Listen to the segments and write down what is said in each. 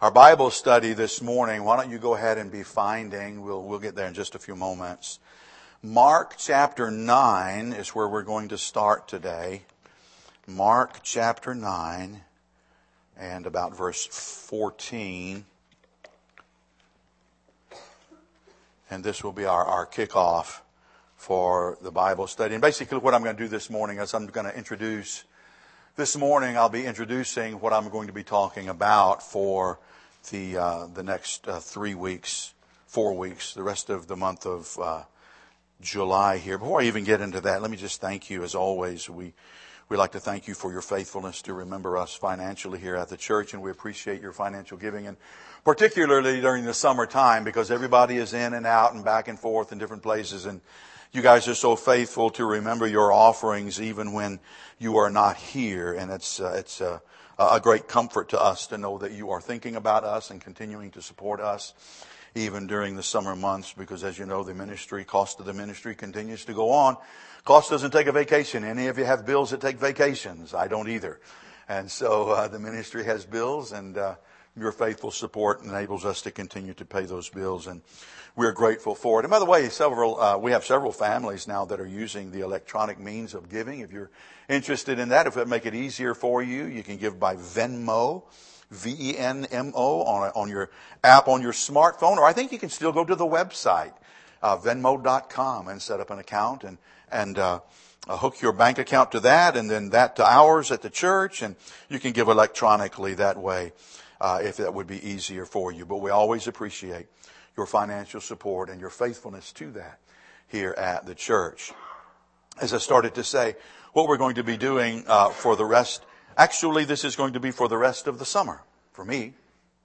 Our Bible study this morning, why don't you go ahead and be finding, we'll get there in just a few moments. Mark chapter 9 is where we're going to start today. Mark chapter 9 and about verse 14. And this will be our kickoff for the Bible study. And basically what I'm going to do this morning is I'm going to introduce, this morning I'll be introducing what I'm going to be talking about for the next 3 weeks, 4 weeks, the rest of the month of July here. Before I even get into that, let me just thank you as always. We'd like to thank you for your faithfulness to remember us financially here at the church, and we appreciate your financial giving, and particularly during the summertime because everybody is in and out and back and forth in different places, and you guys are so faithful to remember your offerings even when you are not here, and it's a great comfort to us to know that you are thinking about us and continuing to support us even during the summer months, because as you know, the ministry, cost of the ministry continues to go on. Cost doesn't take a vacation. Any of you have bills that take vacations? I don't either. And so the ministry has bills, and your faithful support enables us to continue to pay those bills, and we're grateful for it. And by the way, we have several families now that are using the electronic means of giving. If you're interested in that, if it make it easier for you, you can give by Venmo, Venmo, on your app on your smartphone, or I think you can still go to the website, Venmo.com, and set up an account and hook your bank account to that, and then that to ours at the church, and you can give electronically that way if that would be easier for you. But we always appreciate your financial support and your faithfulness to that here at the church. As I started to say, what we're going to be doing for the rest, actually this is going to be for the rest of the summer, for me,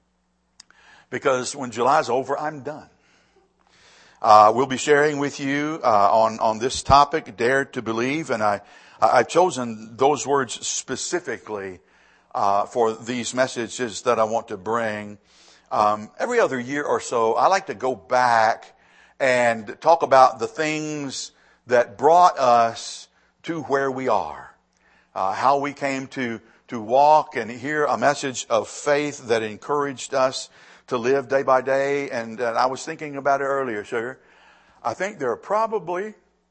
because when July's over, I'm done. We'll be sharing with you on this topic, Dare to Believe, and I've chosen those words specifically for these messages that I want to bring. Every other year or so, I like to go back and talk about the things that brought us to where we are, how we came to walk and hear a message of faith that encouraged us to live day by day. And I was thinking about it earlier, sugar. I think there are probably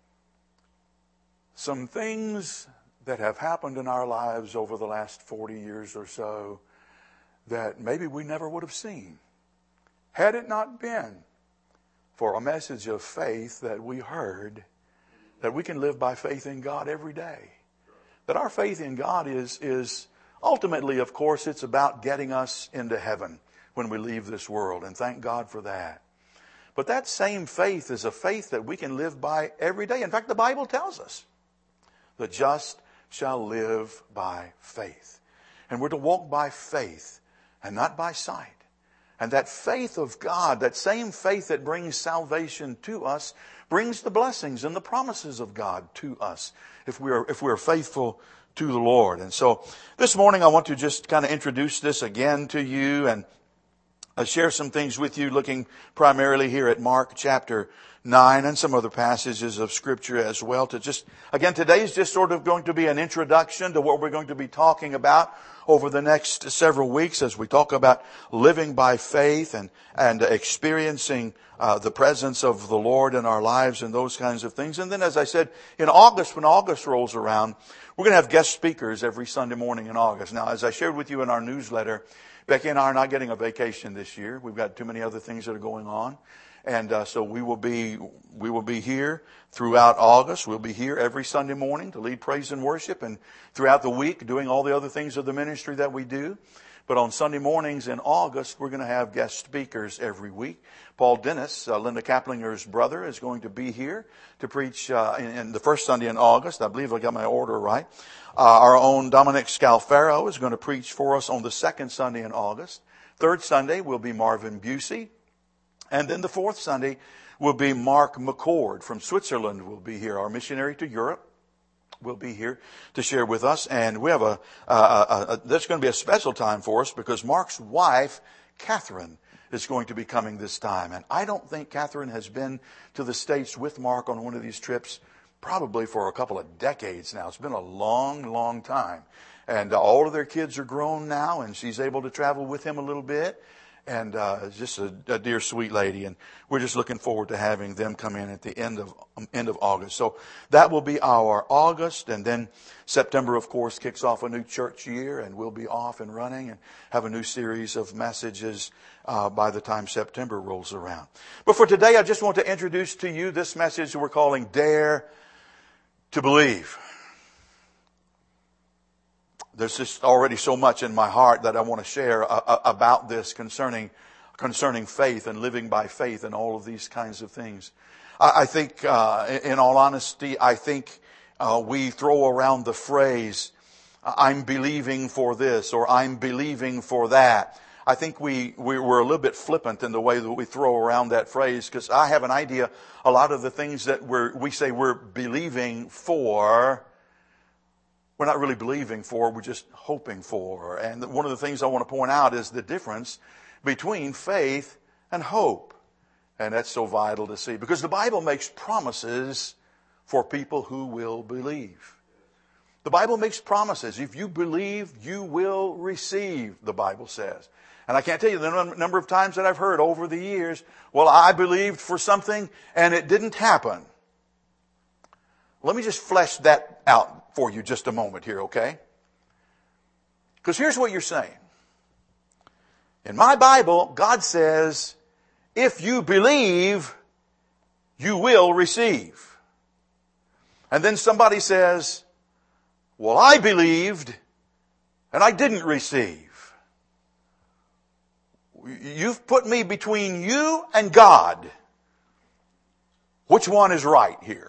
some things that have happened in our lives over the last 40 years or so that maybe we never would have seen had it not been for a message of faith that we heard, that we can live by faith in God every day. That our faith in God is ultimately, of course, it's about getting us into heaven when we leave this world, and thank God for that. But that same faith is a faith that we can live by every day. In fact, the Bible tells us, the just shall live by faith. And we're to walk by faith and not by sight. And that faith of God, that same faith that brings salvation to us, brings the blessings and the promises of God to us if we are faithful to the Lord. And so this morning I want to just kind of introduce this again to you and share some things with you, looking primarily here at Mark chapter 9 and some other passages of Scripture as well. Today is just sort of going to be an introduction to what we're going to be talking about over the next several weeks as we talk about living by faith and experiencing the presence of the Lord in our lives and those kinds of things. And then, as I said, in August, when August rolls around, we're going to have guest speakers every Sunday morning in August. Now, as I shared with you in our newsletter, Becky and I are not getting a vacation this year. We've got too many other things that are going on. And so we will be here throughout August. We'll be here every Sunday morning to lead praise and worship, and throughout the week doing all the other things of the ministry that we do. But on Sunday mornings in August, we're going to have guest speakers every week. Paul Dennis, Linda Kaplinger's brother, is going to be here to preach in the first Sunday in August. I believe I got my order right. Our own Dominic Scalfaro is going to preach for us on the second Sunday in August. Third Sunday will be Marvin Busey. And then the fourth Sunday will be Mark McCord from Switzerland will be here. Our missionary to Europe will be here to share with us. And we have that's going to be a special time for us because Mark's wife, Catherine, is going to be coming this time. And I don't think Catherine has been to the States with Mark on one of these trips probably for a couple of decades now. It's been a long, long time. And all of their kids are grown now, and she's able to travel with him a little bit. And just a dear, sweet lady. And we're just looking forward to having them come in at the end of August. So that will be our August. And then September, of course, kicks off a new church year. And we'll be off and running and have a new series of messages by the time September rolls around. But for today, I just want to introduce to you this message we're calling Dare to Believe. There's just already so much in my heart that I want to share about this concerning faith and living by faith and all of these kinds of things. I think, in all honesty, we throw around the phrase, I'm believing for this or I'm believing for that. I think we're a little bit flippant in the way that we throw around that phrase, because I have an idea a lot of the things that we say we're believing for, we're not really believing for, we're just hoping for. And one of the things I want to point out is the difference between faith and hope. And that's so vital to see, because the Bible makes promises for people who will believe. The Bible makes promises. If you believe, you will receive, the Bible says. And I can't tell you the number of times that I've heard over the years, well, I believed for something and it didn't happen. Let me just flesh that out for you just a moment here, okay? Because here's what you're saying. In my Bible, God says, if you believe, you will receive. And then somebody says, well, I believed and I didn't receive. You've put me between you and God. Which one is right here?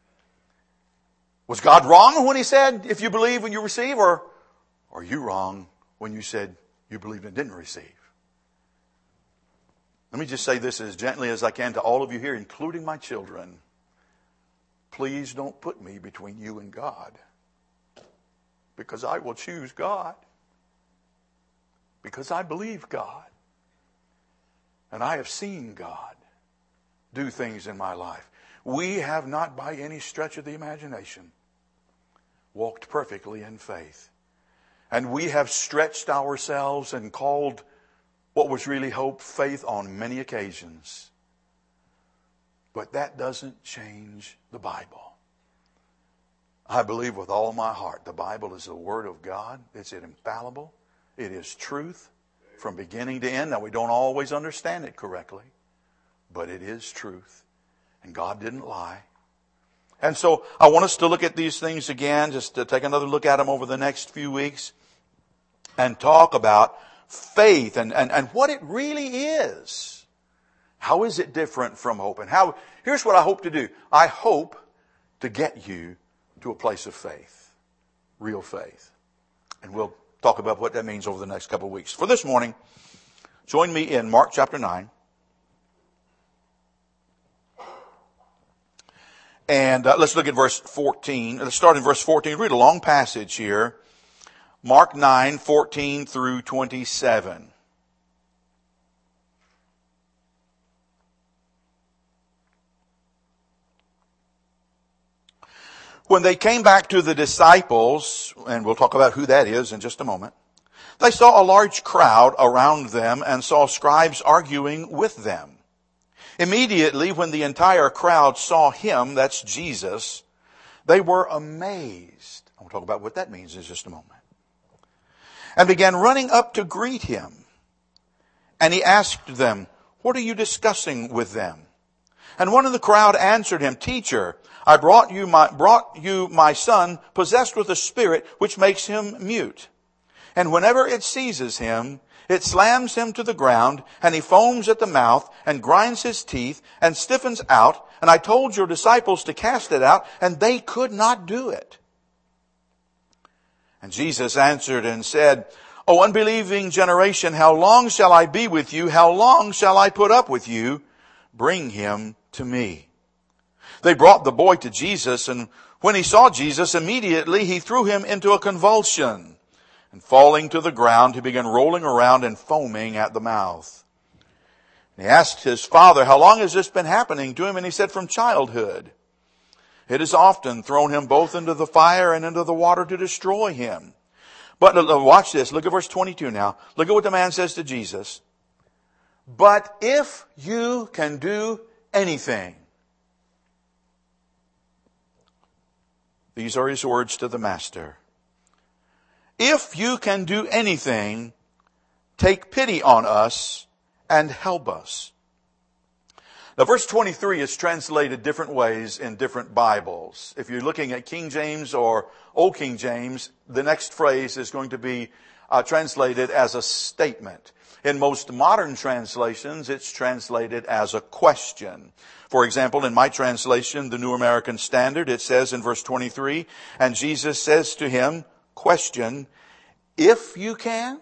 Was God wrong when He said, if you believe and you receive? Or are you wrong when you said you believed and didn't receive? Let me just say this as gently as I can to all of you here, including my children. Please don't put me between you and God, because I will choose God, because I believe God. And I have seen God do things in my life. We have not by any stretch of the imagination walked perfectly in faith. And we have stretched ourselves and called what was really hope faith on many occasions. But that doesn't change the Bible. I believe with all my heart the Bible is the Word of God. It's infallible. It is truth from beginning to end. Now, we don't always understand it correctly, but it is truth. And God didn't lie. And so I want us to look at these things again, just to take another look at them over the next few weeks and talk about faith and what it really is. How is it different from hope? And here's what I hope to do. I hope to get you to a place of faith, real faith. And we'll talk about what that means over the next couple of weeks. For this morning, join me in Mark chapter 9. And let's look at verse 14. Let's start in verse 14. Read a long passage here. Mark 9, 14 through 27. When they came back to the disciples, and we'll talk about who that is in just a moment, they saw a large crowd around them and saw scribes arguing with them. Immediately, when the entire crowd saw him, that's Jesus, they were amazed. I'll talk about what that means in just a moment. And began running up to greet him. And he asked them, what are you discussing with them? And one of the crowd answered him, Teacher, I brought you my son possessed with a spirit which makes him mute. And whenever it seizes him, it slams him to the ground, and he foams at the mouth, and grinds his teeth, and stiffens out. And I told your disciples to cast it out, and they could not do it. And Jesus answered and said, O unbelieving generation, how long shall I be with you? How long shall I put up with you? Bring him to me. They brought the boy to Jesus, and when he saw Jesus, immediately he threw him into a convulsion. And falling to the ground, he began rolling around and foaming at the mouth. And he asked his father, how long has this been happening to him? And he said, from childhood. It has often thrown him both into the fire and into the water to destroy him. But watch this. Look at verse 22 now. Look at what the man says to Jesus. But if you can do anything. These are his words to the master. If you can do anything, take pity on us and help us. Now verse 23 is translated different ways in different Bibles. If you're looking at King James or Old King James, the next phrase is going to be translated as a statement. In most modern translations, it's translated as a question. For example, in my translation, the New American Standard, it says in verse 23, and Jesus says to him, question, if you can?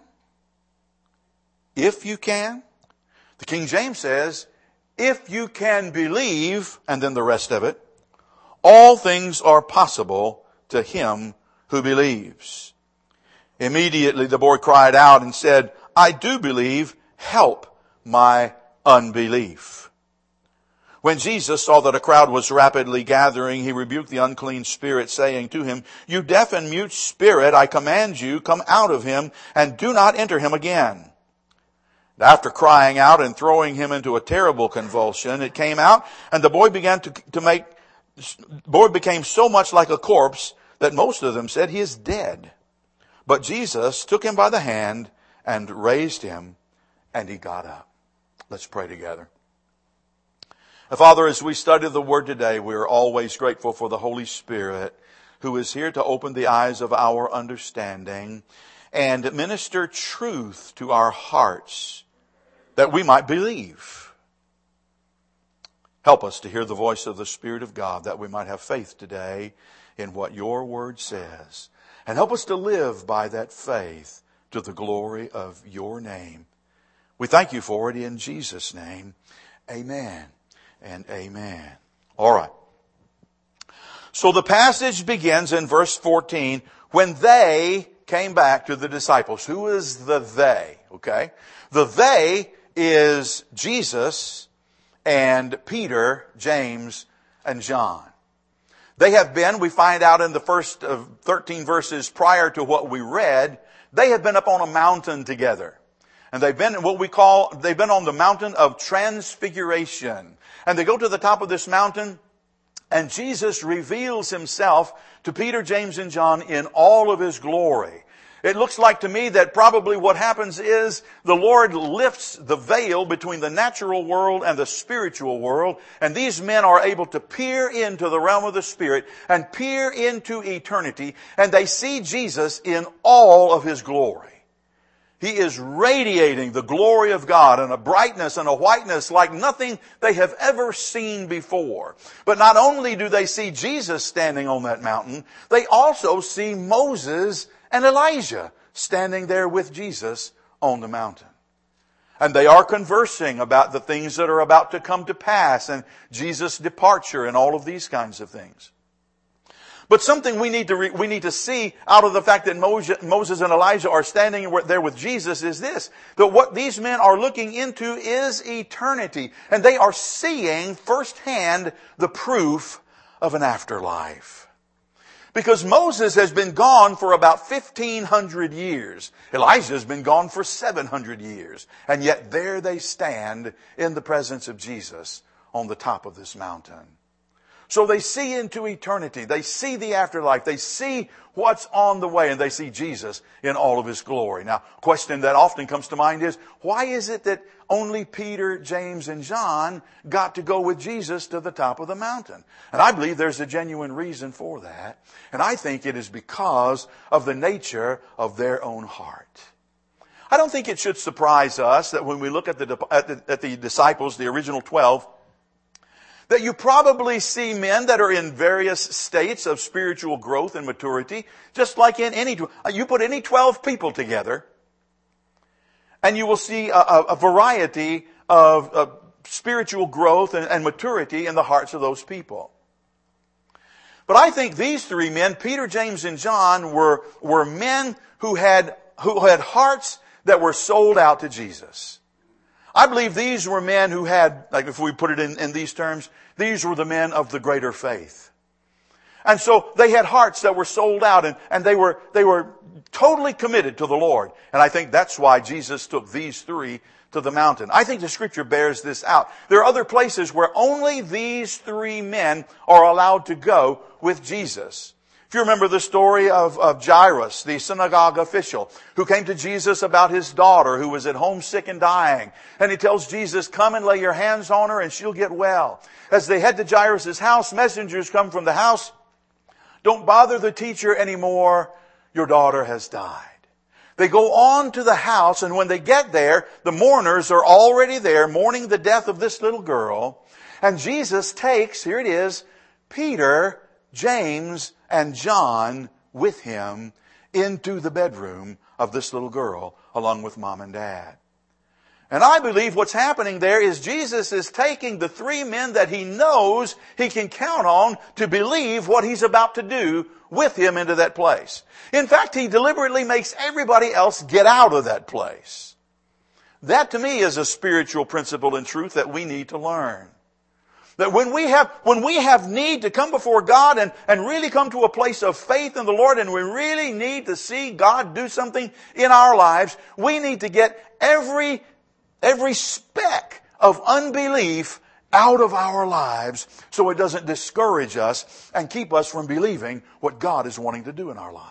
If you can? The King James says, if you can believe, and then the rest of it, all things are possible to him who believes. Immediately the boy cried out and said, I do believe, help my unbelief. When Jesus saw that a crowd was rapidly gathering, he rebuked the unclean spirit, saying to him, you deaf and mute spirit, I command you, come out of him and do not enter him again. After crying out and throwing him into a terrible convulsion, it came out, and the boy became so much like a corpse that most of them said he is dead. But Jesus took him by the hand and raised him, and he got up. Let's pray together. Father, as we study the Word today, we are always grateful for the Holy Spirit who is here to open the eyes of our understanding and minister truth to our hearts that we might believe. Help us to hear the voice of the Spirit of God that we might have faith today in what your Word says. And help us to live by that faith to the glory of your name. We thank you for it in Jesus' name. Amen and amen. All right. So the passage begins in verse 14, when they came back to the disciples. Who is the they? Okay. The they is Jesus and Peter, James, and John. They have been, we find out in the first 13 verses prior to what we read, they have been up on a mountain together. And they've been on the mountain of transfiguration. And they go to the top of this mountain, and Jesus reveals himself to Peter, James, and John in all of his glory. It looks like to me that probably what happens is the Lord lifts the veil between the natural world and the spiritual world, and these men are able to peer into the realm of the Spirit and peer into eternity, and they see Jesus in all of his glory. He is radiating the glory of God and a brightness and a whiteness like nothing they have ever seen before. But not only do they see Jesus standing on that mountain, they also see Moses and Elijah standing there with Jesus on the mountain. And they are conversing about the things that are about to come to pass and Jesus' departure and all of these kinds of things. But something we need to see out of the fact that Moses and Elijah are standing there with Jesus is this, that what these men are looking into is eternity. And they are seeing firsthand the proof of an afterlife. Because Moses has been gone for about 1,500 years. Elijah has been gone for 700 years. And yet there they stand in the presence of Jesus on the top of this mountain. So they see into eternity. They see the afterlife. They see what's on the way, and they see Jesus in all of his glory. Now, a question that often comes to mind is, why is it that only Peter, James, and John got to go with Jesus to the top of the mountain? And I believe there's a genuine reason for that. And I think it is because of the nature of their own heart. I don't think it should surprise us that when we look at the disciples, the original 12, that you probably see men that are in various states of spiritual growth and maturity, just like in you put any 12 people together, and you will see a variety of spiritual growth and maturity in the hearts of those people. But I think these three men, Peter, James, and John, were men who had hearts that were sold out to Jesus. I believe these were men who had, like if we put it in these terms, these were the men of the greater faith. And so they had hearts that were sold out, and they were totally committed to the Lord. And I think that's why Jesus took these three to the mountain. I think the Scripture bears this out. There are other places where only these three men are allowed to go with Jesus. If you remember the story of Jairus, the synagogue official, who came to Jesus about his daughter who was at home sick and dying. And he tells Jesus, come and lay your hands on her and she'll get well. As they head to Jairus' house, messengers come from the house. Don't bother the teacher anymore. Your daughter has died. They go on to the house, and when they get there, the mourners are already there mourning the death of this little girl. And Jesus takes, here it is, Peter, James, and John with him into the bedroom of this little girl along with mom and dad. And I believe what's happening there is Jesus is taking the three men that he knows he can count on to believe what he's about to do with him into that place. In fact, he deliberately makes everybody else get out of that place. That to me is a spiritual principle and truth that we need to learn. That when we have need to come before God and really come to a place of faith in the Lord, and we really need to see God do something in our lives, we need to get every speck of unbelief out of our lives so it doesn't discourage us and keep us from believing what God is wanting to do in our lives.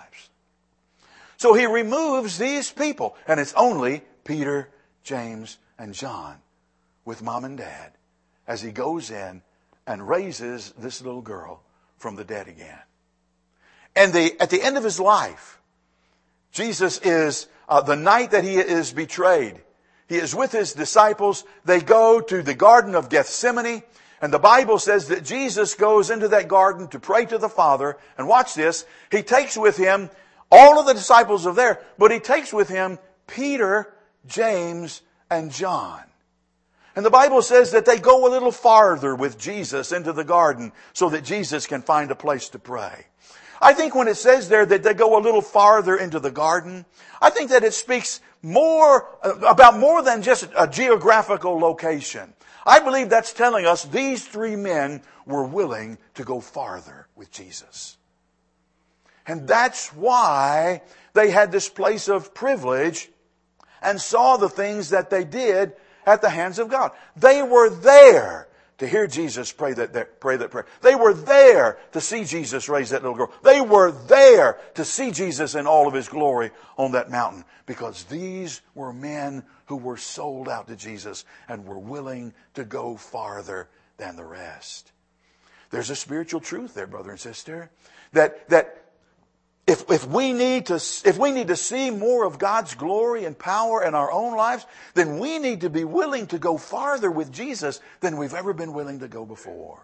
So he removes these people, and it's only Peter, James, and John with mom and dad as he goes in and raises this little girl from the dead again. And at the end of his life, Jesus is, the night that he is betrayed, he is with his disciples. They go to the Garden of Gethsemane. And the Bible says that Jesus goes into that garden to pray to the Father. And watch this. He takes with him, all of the disciples are there, but he takes with him Peter, James, and John. And the Bible says that they go a little farther with Jesus into the garden so that Jesus can find a place to pray. I think when it says there that they go a little farther into the garden, I think that it speaks about more than just a geographical location. I believe that's telling us these three men were willing to go farther with Jesus. And that's why they had this place of privilege and saw the things that they did at the hands of God. They were there to hear Jesus pray that prayer. They were there to see Jesus raise that little girl. They were there to see Jesus in all of His glory on that mountain, because these were men who were sold out to Jesus and were willing to go farther than the rest. There's a spiritual truth there, brother and sister, that if we need to see more of God's glory and power in our own lives, then we need to be willing to go farther with Jesus than we've ever been willing to go before.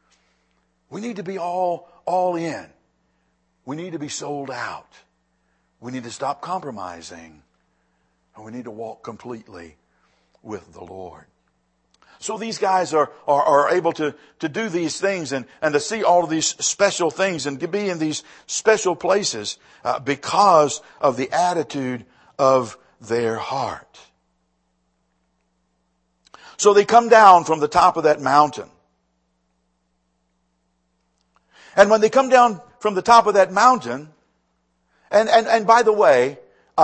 We need to be all in. We need to be sold out. We need to stop compromising. And we need to walk completely with the Lord. So these guys are able to do these things and to see all of these special things and to be in these special places because of the attitude of their heart. So they come down from the top of that mountain. And when they come down from the top of that mountain, and by the way,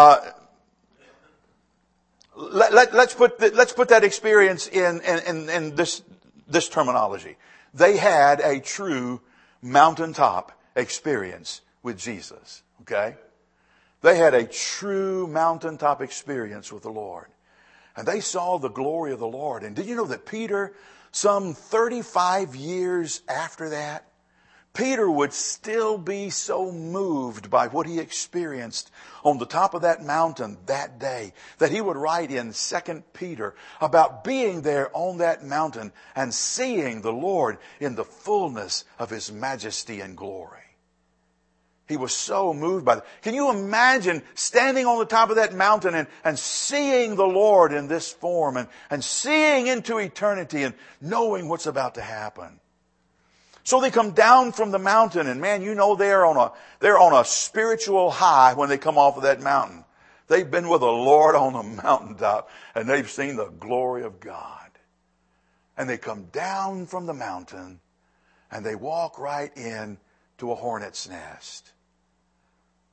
let's put that experience in this terminology. They had a true mountaintop experience with Jesus. Okay? They had a true mountaintop experience with the Lord. And they saw the glory of the Lord. And did you know that Peter, some 35 years after that, Peter would still be so moved by what he experienced on the top of that mountain that day that he would write in 2 Peter about being there on that mountain and seeing the Lord in the fullness of His majesty and glory. He was so moved by that. Can you imagine standing on the top of that mountain and seeing the Lord in this form and seeing into eternity and knowing what's about to happen? So they come down from the mountain, and man, you know they're on a spiritual high when they come off of that mountain. They've been with the Lord on the mountaintop, and they've seen the glory of God. And they come down from the mountain, and they walk right in to a hornet's nest.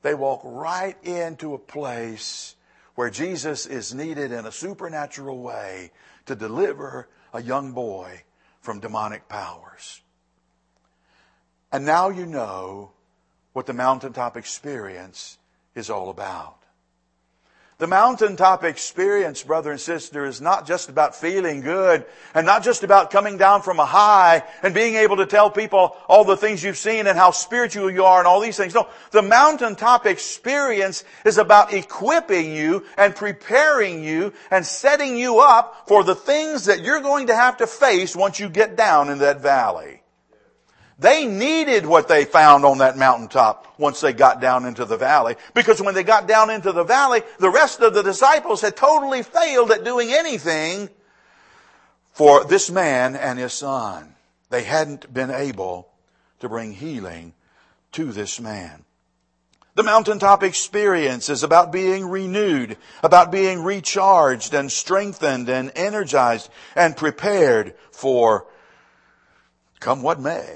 They walk right into a place where Jesus is needed in a supernatural way to deliver a young boy from demonic powers. And now you know what the mountaintop experience is all about. The mountaintop experience, brother and sister, is not just about feeling good and not just about coming down from a high and being able to tell people all the things you've seen and how spiritual you are and all these things. No, the mountaintop experience is about equipping you and preparing you and setting you up for the things that you're going to have to face once you get down in that valley. They needed what they found on that mountaintop once they got down into the valley. Because when they got down into the valley, the rest of the disciples had totally failed at doing anything for this man and his son. They hadn't been able to bring healing to this man. The mountaintop experience is about being renewed, about being recharged and strengthened and energized and prepared for come what may.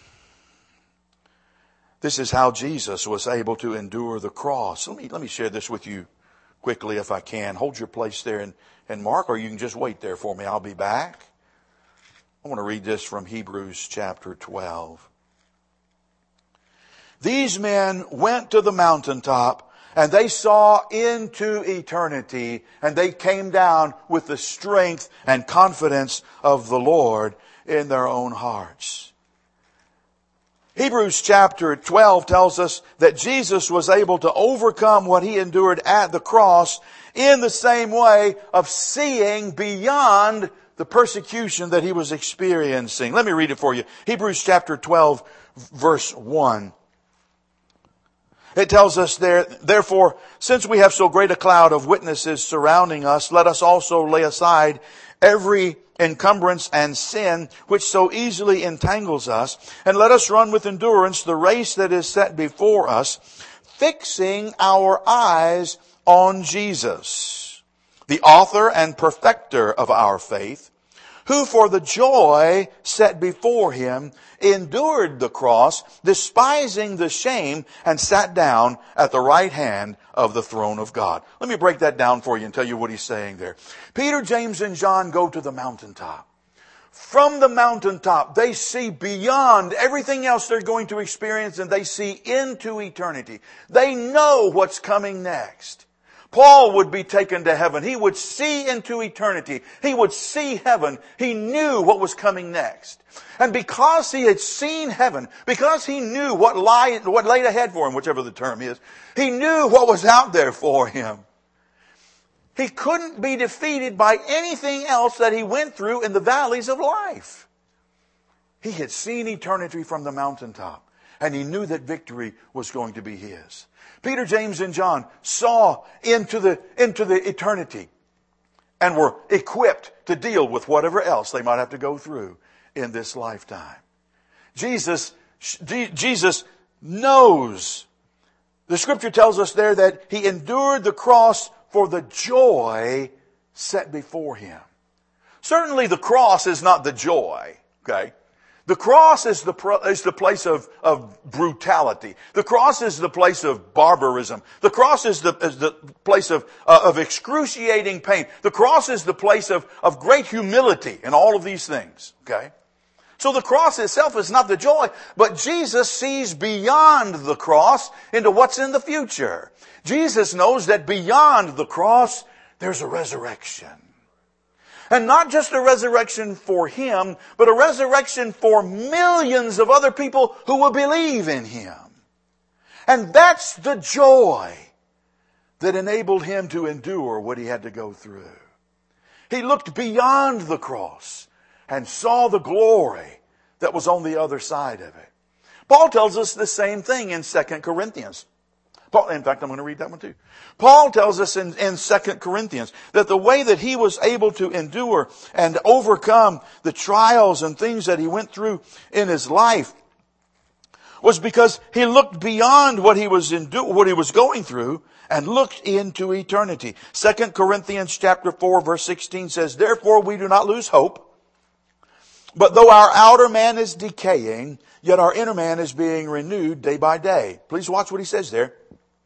This is how Jesus was able to endure the cross. Let me share this with you quickly if I can. Hold your place there and Mark, or you can just wait there for me. I'll be back. I want to read this from Hebrews chapter 12. These men went to the mountaintop and they saw into eternity, and they came down with the strength and confidence of the Lord in their own hearts. Hebrews chapter 12 tells us that Jesus was able to overcome what he endured at the cross in the same way of seeing beyond the persecution that he was experiencing. Let me read it for you. Hebrews chapter 12 verse 1. It tells us there, therefore, since we have so great a cloud of witnesses surrounding us, let us also lay aside every encumbrance and sin which so easily entangles us, and let us run with endurance the race that is set before us, fixing our eyes on Jesus, the author and perfecter of our faith, who for the joy set before him endured the cross, despising the shame, and sat down at the right hand of the throne of God. Let me break that down for you and tell you what he's saying there. Peter, James, and John go to the mountaintop. From the mountaintop, they see beyond everything else they're going to experience, and they see into eternity. They know what's coming next. Paul would be taken to heaven. He would see into eternity. He would see heaven. He knew what was coming next. And because he had seen heaven, because he knew what laid ahead for him, whichever the term is, he knew what was out there for him. He couldn't be defeated by anything else that he went through in the valleys of life. He had seen eternity from the mountaintop, and he knew that victory was going to be his. Peter, James, and John saw into the eternity and were equipped to deal with whatever else they might have to go through in this lifetime. Jesus knows. The scripture tells us there that he endured the cross for the joy set before him. Certainly the cross is not the joy, okay? The cross is the place of brutality. The cross is the place of barbarism. The cross is the place of excruciating pain. The cross is the place of great humility and all of these things. Okay? So the cross itself is not the joy, but Jesus sees beyond the cross into what's in the future. Jesus knows that beyond the cross, there's a resurrection. And not just a resurrection for him, but a resurrection for millions of other people who will believe in him. And that's the joy that enabled him to endure what he had to go through. He looked beyond the cross and saw the glory that was on the other side of it. Paul tells us the same thing in 2 Corinthians. In fact, I'm going to read that one too. Paul tells us in 2 Corinthians that the way that he was able to endure and overcome the trials and things that he went through in his life was because he looked beyond what he was going through and looked into eternity. 2 Corinthians chapter 4 verse 16 says, "Therefore we do not lose hope, but though our outer man is decaying, yet our inner man is being renewed day by day." Please watch what he says there.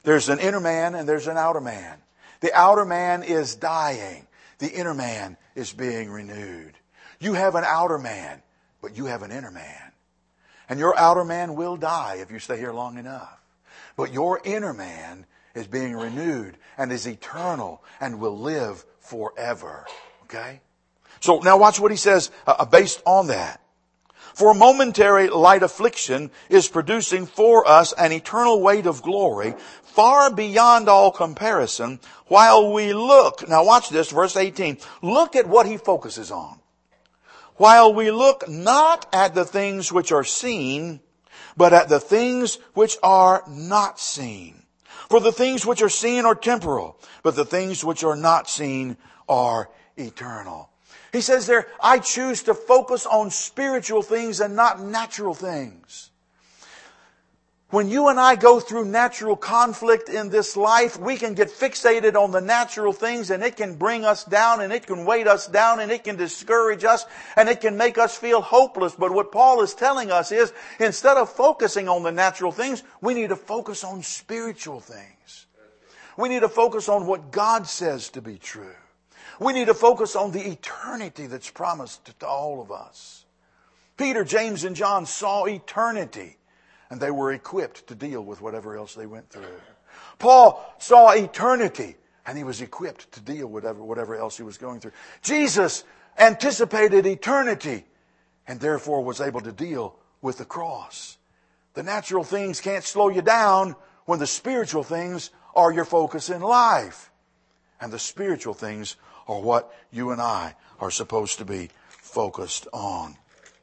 There's an inner man and there's an outer man. The outer man is dying. The inner man is being renewed. You have an outer man, but you have an inner man. And your outer man will die if you stay here long enough. But your inner man is being renewed and is eternal and will live forever. Okay? So now watch what he says based on that. For momentary light affliction is producing for us an eternal weight of glory far beyond all comparison, while we look, now watch this, verse 18, look at what he focuses on. While we look not at the things which are seen, but at the things which are not seen. For the things which are seen are temporal, but the things which are not seen are eternal. He says there, I choose to focus on spiritual things and not natural things. When you and I go through natural conflict in this life, we can get fixated on the natural things and it can bring us down and it can weight us down and it can discourage us and it can make us feel hopeless. But what Paul is telling us is, instead of focusing on the natural things, we need to focus on spiritual things. We need to focus on what God says to be true. We need to focus on the eternity that's promised to all of us. Peter, James, and John saw eternity, and they were equipped to deal with whatever else they went through. Paul saw eternity, and he was equipped to deal with whatever else he was going through. Jesus anticipated eternity, and therefore was able to deal with the cross. The natural things can't slow you down when the spiritual things are your focus in life. And the spiritual things are what you and I are supposed to be focused on.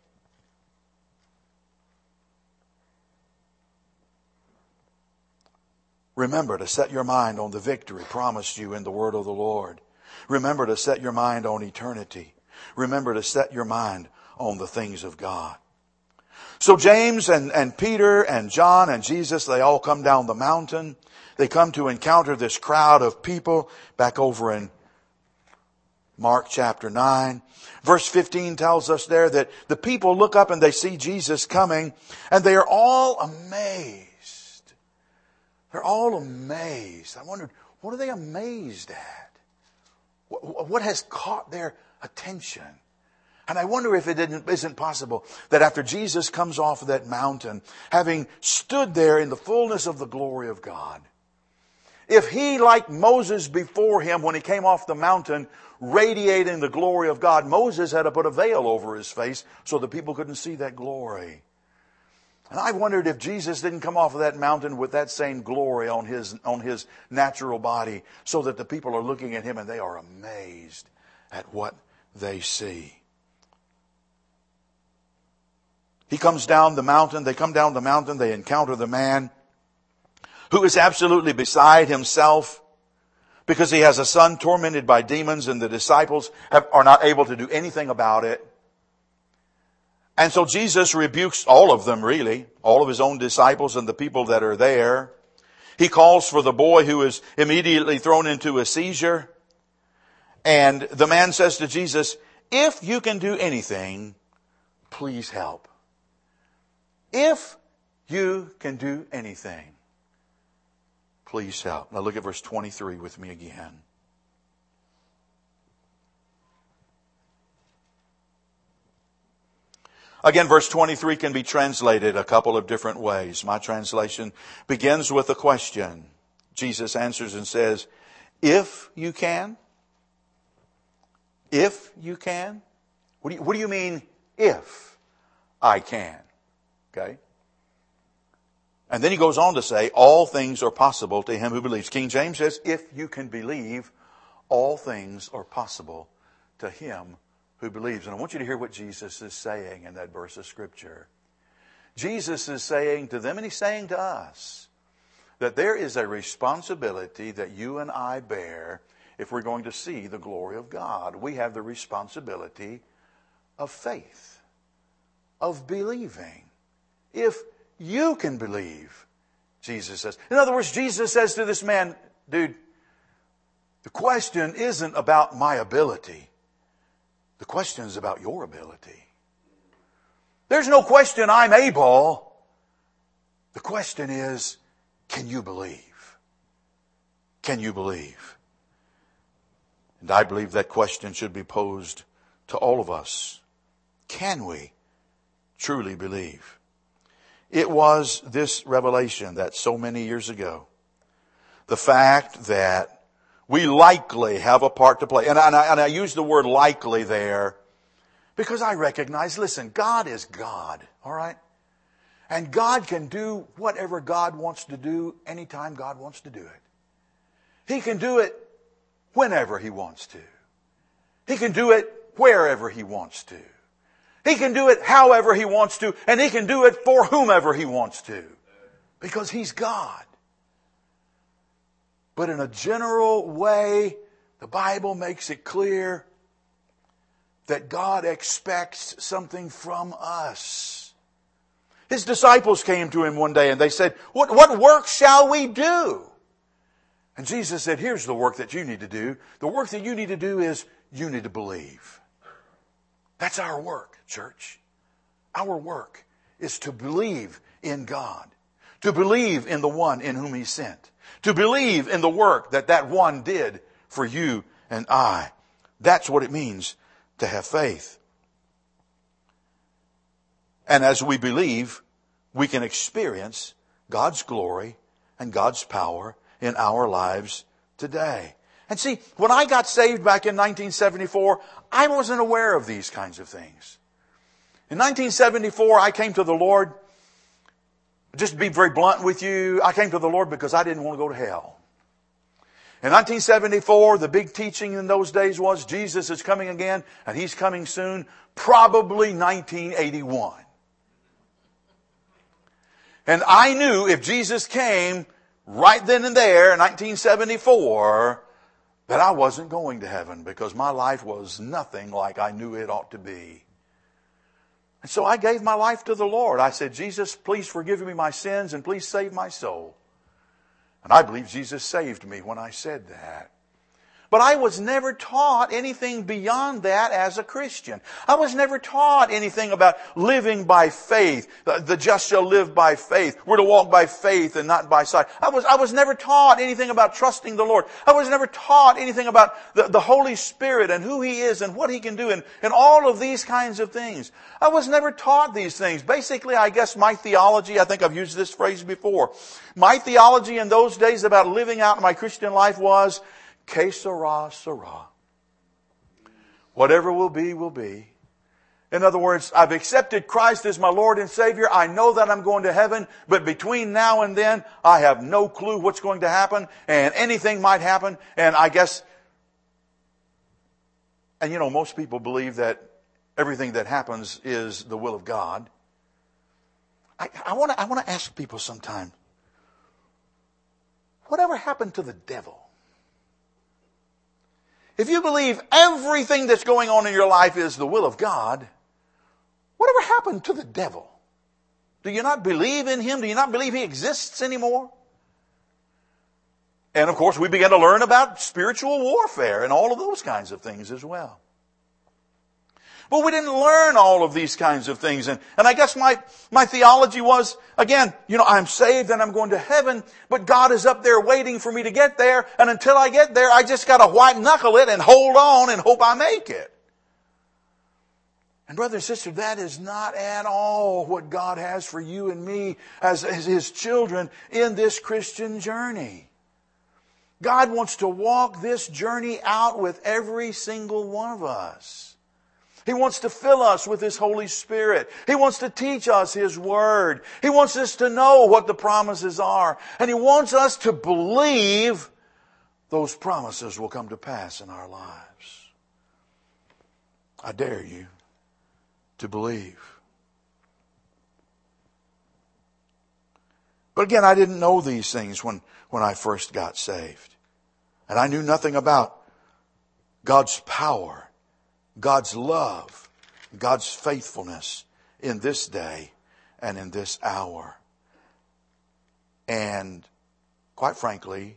Remember to set your mind on the victory promised you in the word of the Lord. Remember to set your mind on eternity. Remember to set your mind on the things of God. So James and Peter and John and Jesus, they all come down the mountain. They come to encounter this crowd of people back over in Mark chapter 9. Verse 15 tells us there that the people look up and they see Jesus coming and they are all amazed. They're all amazed. I wondered, what are they amazed at? What has caught their attention? And I wonder if it isn't possible that after Jesus comes off of that mountain, having stood there in the fullness of the glory of God, if he, like Moses before him when he came off the mountain, radiating the glory of God, Moses had to put a veil over his face so the people couldn't see that glory. And I wondered if Jesus didn't come off of that mountain with that same glory on his natural body, so that the people are looking at him and they are amazed at what they see. He comes down the mountain, they come down the mountain, they encounter the man who is absolutely beside himself because he has a son tormented by demons, and the disciples are not able to do anything about it. And so Jesus rebukes all of them, really, all of his own disciples and the people that are there. He calls for the boy, who is immediately thrown into a seizure. And the man says to Jesus, if you can do anything, please help. If you can do anything, please help. Now look at verse 23 with me again. Again, verse 23 can be translated a couple of different ways. My translation begins with a question. Jesus answers and says, if you can? If you can? What do you mean, if I can? Okay? And then he goes on to say, all things are possible to him who believes. King James says, if you can believe, all things are possible to him who believes. And I want you to hear what Jesus is saying in that verse of Scripture. Jesus is saying to them, and he's saying to us, that there is a responsibility that you and I bear if we're going to see the glory of God. We have the responsibility of faith, of believing. If you can believe, Jesus says. In other words, Jesus says to this man, dude, the question isn't about my ability. The question is about your ability. There's no question I'm able. The question is, can you believe? Can you believe? And I believe that question should be posed to all of us. Can we truly believe? It was this revelation that so many years ago, the fact that we likely have a part to play. And I use the word likely there because I recognize, listen, God is God, all right? And God can do whatever God wants to do anytime God wants to do it. He can do it whenever He wants to. He can do it wherever He wants to. He can do it however He wants to, and He can do it for whomever He wants to. Because He's God. But in a general way, the Bible makes it clear that God expects something from us. His disciples came to Him one day and they said, What work shall we do? And Jesus said, here's the work that you need to do. The work that you need to do is you need to believe. That's our work, church. Our work is to believe in God. To believe in the one in whom He sent. To believe in the work that one did for you and I. That's what it means to have faith. And as we believe, we can experience God's glory and God's power in our lives today. And see, when I got saved back in 1974, I wasn't aware of these kinds of things. In 1974, I came to the Lord. Just to be very blunt with you, I came to the Lord because I didn't want to go to hell. In 1974, the big teaching in those days was Jesus is coming again, and He's coming soon, probably 1981. And I knew if Jesus came right then and there in 1974, that I wasn't going to heaven because my life was nothing like I knew it ought to be. And so I gave my life to the Lord. I said, Jesus, please forgive me my sins and please save my soul. And I believe Jesus saved me when I said that. But I was never taught anything beyond that as a Christian. I was never taught anything about living by faith. The just shall live by faith. We're to walk by faith and not by sight. I was never taught anything about trusting the Lord. I was never taught anything about the Holy Spirit and who He is and what He can do and all of these kinds of things. I was never taught these things. Basically, I guess my theology, I think I've used this phrase before. My theology in those days about living out my Christian life was, que sera, sera. Whatever will be, will be. In other words, I've accepted Christ as my Lord and Savior. I know that I'm going to heaven, but between now and then, I have no clue what's going to happen, and anything might happen, and I guess, and you know, most people believe that everything that happens is the will of God. I want to ask people sometime, whatever happened to the devil? If you believe everything that's going on in your life is the will of God, whatever happened to the devil? Do you not believe in him? Do you not believe he exists anymore? And of course, we began to learn about spiritual warfare and all of those kinds of things as well. But we didn't learn all of these kinds of things. And I guess my theology was, again, you know, I'm saved and I'm going to heaven, but God is up there waiting for me to get there. And until I get there, I just got to white knuckle it and hold on and hope I make it. And brother and sister, that is not at all what God has for you and me as His children in this Christian journey. God wants to walk this journey out with every single one of us. He wants to fill us with His Holy Spirit. He wants to teach us His Word. He wants us to know what the promises are. And He wants us to believe those promises will come to pass in our lives. I dare you to believe. But again, I didn't know these things when I first got saved. And I knew nothing about God's power, God's love, God's faithfulness in this day and in this hour. And quite frankly,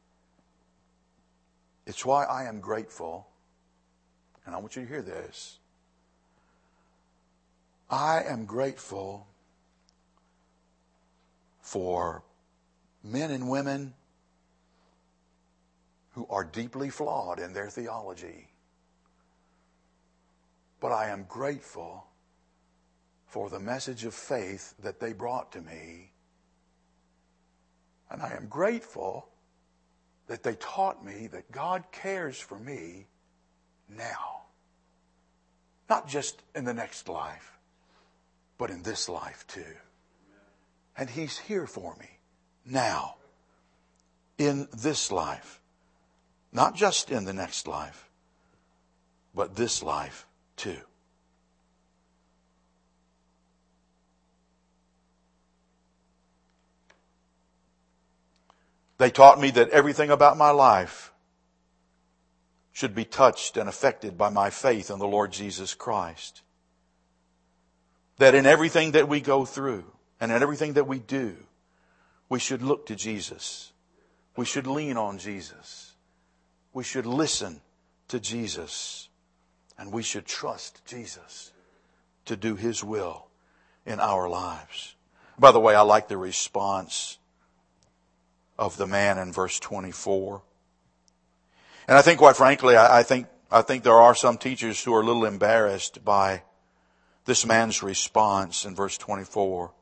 it's why I am grateful, and I want you to hear this. I am grateful for men and women who are deeply flawed in their theology. But I am grateful for the message of faith that they brought to me. And I am grateful that they taught me that God cares for me now. Not just in the next life, but in this life too. And He's here for me now, in this life. Not just in the next life, but this life too. They taught me that everything about my life should be touched and affected by my faith in the Lord Jesus Christ. That in everything that we go through and in everything that we do, we should look to Jesus. We should lean on Jesus. We should listen to Jesus. And we should trust Jesus to do His will in our lives. By the way, I like the response of the man in verse 24. And I think, quite frankly, I think there are some teachers who are a little embarrassed by this man's response in verse 24.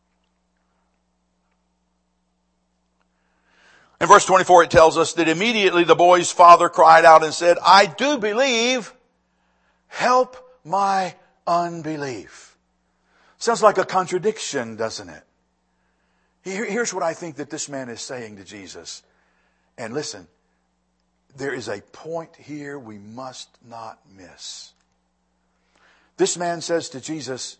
In verse 24 it tells us that immediately the boy's father cried out and said, "I do believe, help my unbelief." Sounds like a contradiction, doesn't it? Here's what I think that this man is saying to Jesus. And listen, there is a point here we must not miss. This man says to Jesus,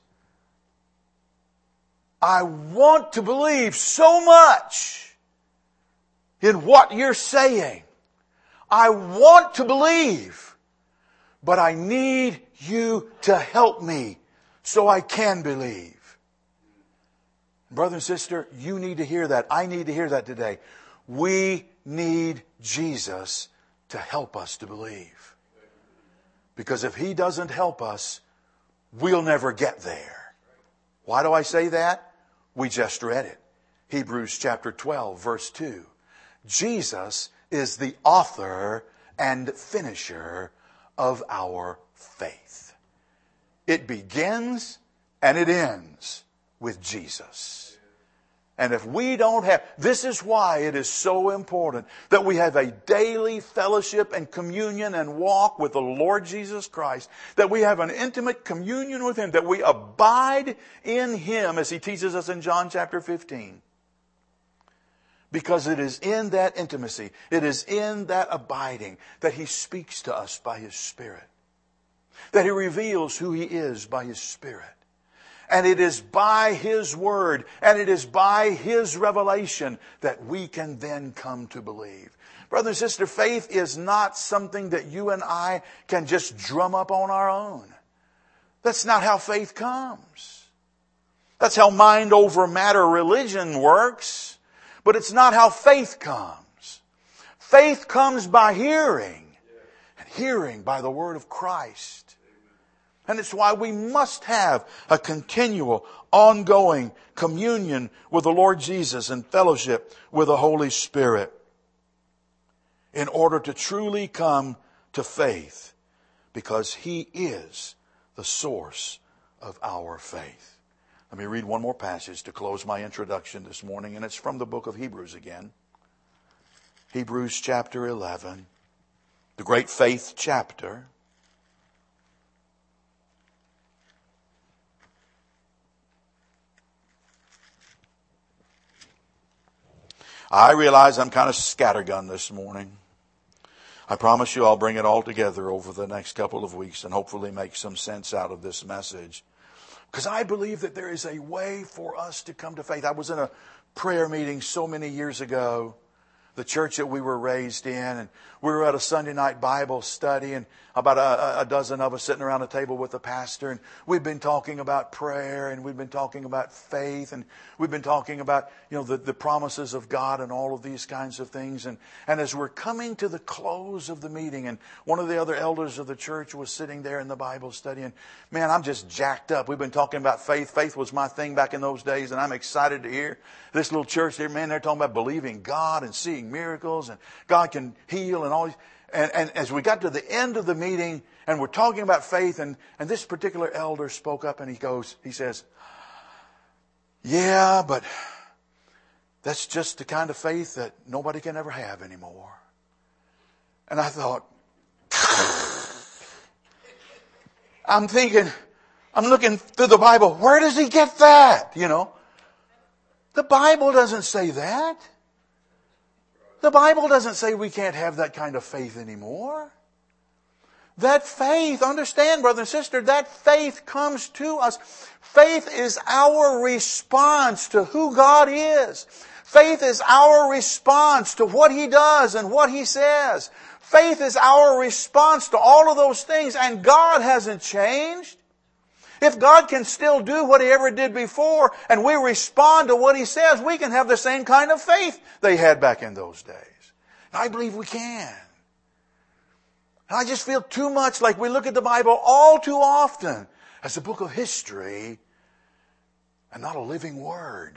"I want to believe so much in what you're saying. I want to believe, but I need you to help me so I can believe." Brother and sister, you need to hear that. I need to hear that today. We need Jesus to help us to believe. Because if He doesn't help us, we'll never get there. Why do I say that? We just read it. Hebrews chapter 12, verse 2. Jesus is the author and finisher of our faith. It begins and it ends with Jesus. And if we don't have, this is why it is so important that we have a daily fellowship and communion and walk with the Lord Jesus Christ, that we have an intimate communion with Him, that we abide in Him as He teaches us in John chapter 15. Because it is in that intimacy, it is in that abiding that He speaks to us by His Spirit. That He reveals who He is by His Spirit. And it is by His Word and it is by His revelation that we can then come to believe. Brother and sister, faith is not something that you and I can just drum up on our own. That's not how faith comes. That's how mind over matter religion works. But it's not how faith comes. Faith comes by hearing, and hearing by the Word of Christ. And it's why we must have a continual, ongoing communion with the Lord Jesus and fellowship with the Holy Spirit in order to truly come to faith, because He is the source of our faith. Let me read one more passage to close my introduction this morning, and it's from the book of Hebrews again. Hebrews chapter 11, the great faith chapter. I realize I'm kind of scattergun this morning. I promise you I'll bring it all together over the next couple of weeks and hopefully make some sense out of this message. Because I believe that there is a way for us to come to faith. I was in a prayer meeting so many years ago, the church that we were raised in, and we were at a Sunday night Bible study, and about a dozen of us sitting around a table with the pastor, and we've been talking about prayer, and we've been talking about faith, and we've been talking about, the promises of God and all of these kinds of things. And as we're coming to the close of the meeting, and one of the other elders of the church was sitting there in the Bible study, and man, I'm just jacked up. We've been talking about faith. Faith was my thing back in those days, and I'm excited to hear this little church there, man, they're talking about believing God and seeing working miracles and God can heal and all these. And as we got to the end of the meeting and we're talking about faith, and this particular elder spoke up and he says, yeah, but that's just the kind of faith that nobody can ever have anymore. And I thought, I'm thinking, I'm looking through the Bible, where does he get that? You know, the Bible doesn't say that. The Bible doesn't say we can't have that kind of faith anymore. That faith, understand, brother and sister, that faith comes to us. Faith is our response to who God is. Faith is our response to what He does and what He says. Faith is our response to all of those things, and God hasn't changed. If God can still do what He ever did before, and we respond to what He says, we can have the same kind of faith they had back in those days. And I believe we can. And I just feel too much like we look at the Bible all too often as a book of history and not a living Word.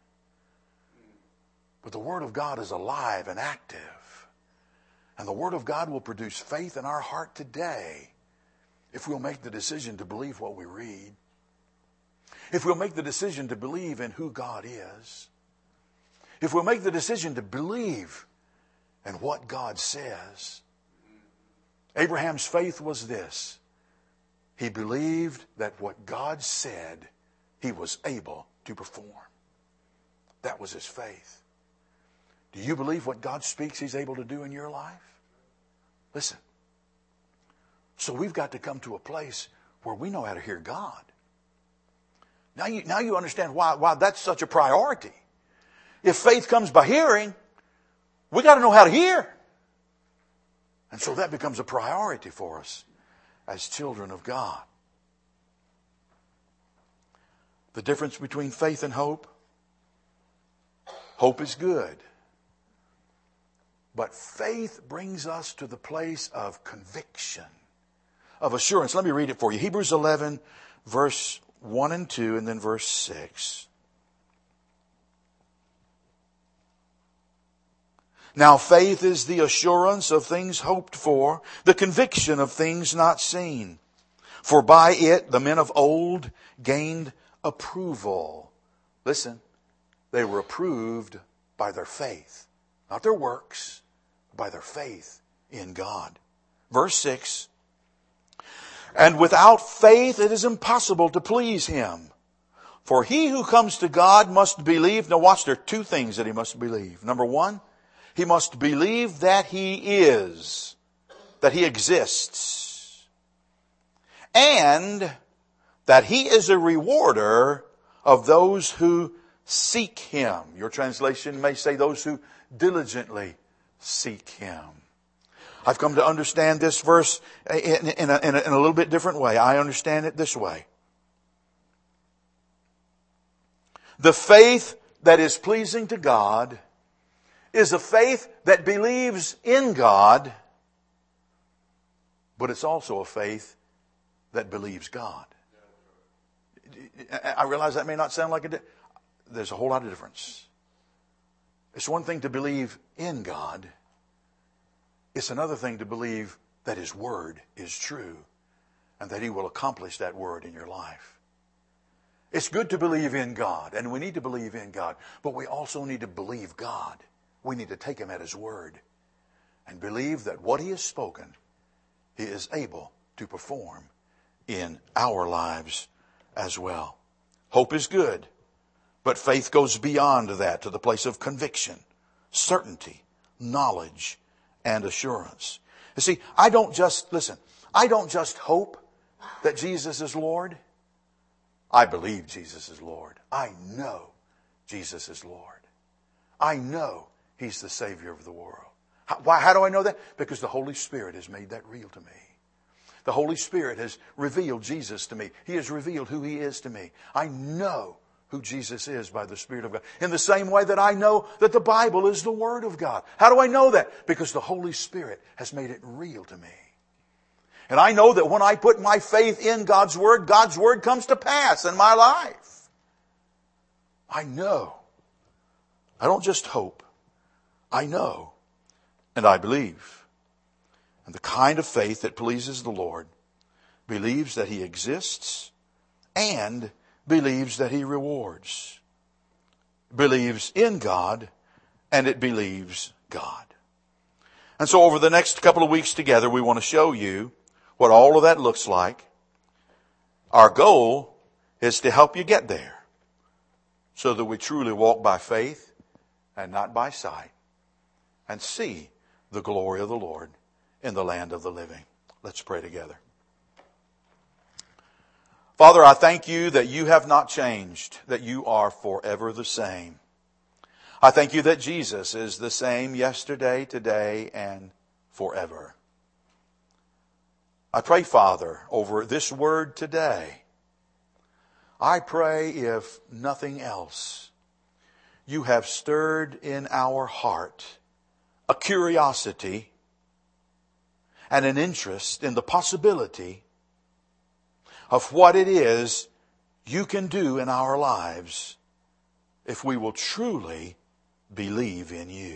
But the Word of God is alive and active. And the Word of God will produce faith in our heart today if we'll make the decision to believe what we read. If we'll make the decision to believe in who God is. If we'll make the decision to believe in what God says. Abraham's faith was this. He believed that what God said, he was able to perform. That was his faith. Do you believe what God speaks He's able to do in your life? Listen. So we've got to come to a place where we know how to hear God. Now you understand why that's such a priority. If faith comes by hearing, we got to know how to hear. And so that becomes a priority for us as children of God. The difference between faith and hope. Hope is good. But faith brings us to the place of conviction, of assurance. Let me read it for you. Hebrews 11, verse 1 and 2, and then verse 6. Now faith is the assurance of things hoped for, the conviction of things not seen. For by it the men of old gained approval. Listen, they were approved by their faith, not their works, by their faith in God. Verse 6. And without faith it is impossible to please Him. For he who comes to God must believe. Now watch, there are two things that he must believe. Number one, he must believe that He is, that He exists, and that He is a rewarder of those who seek Him. Your translation may say those who diligently seek Him. I've come to understand this verse in a little bit different way. I understand it this way. The faith that is pleasing to God is a faith that believes in God, but it's also a faith that believes God. I realize that may not sound like there's a whole lot of difference. It's one thing to believe in God. It's another thing to believe that His Word is true and that He will accomplish that Word in your life. It's good to believe in God, and we need to believe in God, but we also need to believe God. We need to take Him at His word and believe that what He has spoken, He is able to perform in our lives as well. Hope is good, but faith goes beyond that to the place of conviction, certainty, knowledge, and assurance. You see, I don't just hope that Jesus is Lord. I believe Jesus is Lord. I know Jesus is Lord. I know He's the Savior of the world. How do I know that? Because the Holy Spirit has made that real to me. The Holy Spirit has revealed Jesus to me. He has revealed who He is to me. I know who Jesus is by the Spirit of God. In the same way that I know that the Bible is the Word of God. How do I know that? Because the Holy Spirit has made it real to me. And I know that when I put my faith in God's Word comes to pass in my life. I know. I don't just hope. I know and I believe. And the kind of faith that pleases the Lord believes that He exists and believes that He rewards. Believes in God and it believes God. And so over the next couple of weeks together, we want to show you what all of that looks like. Our goal is to help you get there so that we truly walk by faith and not by sight and see the glory of the Lord in the land of the living. Let's pray together. Father, I thank you that you have not changed, that you are forever the same. I thank you that Jesus is the same yesterday, today, and forever. I pray, Father, over this word today. I pray, if nothing else, you have stirred in our heart a curiosity and an interest in the possibility of what it is you can do in our lives if we will truly believe in you.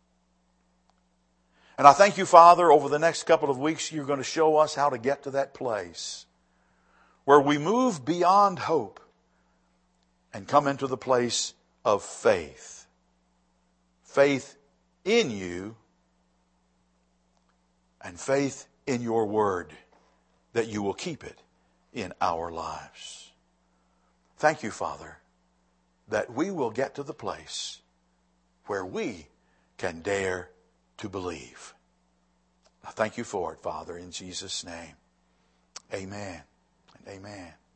And I thank you, Father, over the next couple of weeks, you're going to show us how to get to that place where we move beyond hope and come into the place of faith. Faith in you and faith in your word, that you will keep it in our lives. Thank you, Father, that we will get to the place where we can dare to believe. I thank you for it, Father, in Jesus' name. Amen and amen.